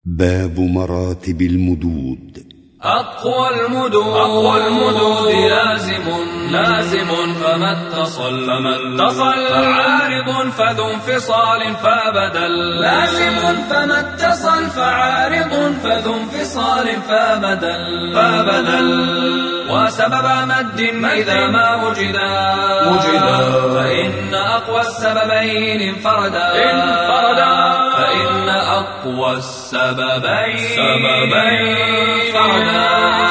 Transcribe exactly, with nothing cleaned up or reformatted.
باب مراتب المدود. أقوى المدود أقوى المدود لازم لازم فما اتصل فما اتصل فعارض فذو انفصال فبدل لازم فما اتصل فعارض فذو انفصال فبدل فبدل وسبب مد إذا ما وجدا وجدا فإن أقوى السببين انفردا انفردا فإن أقوى السببين سببين فردا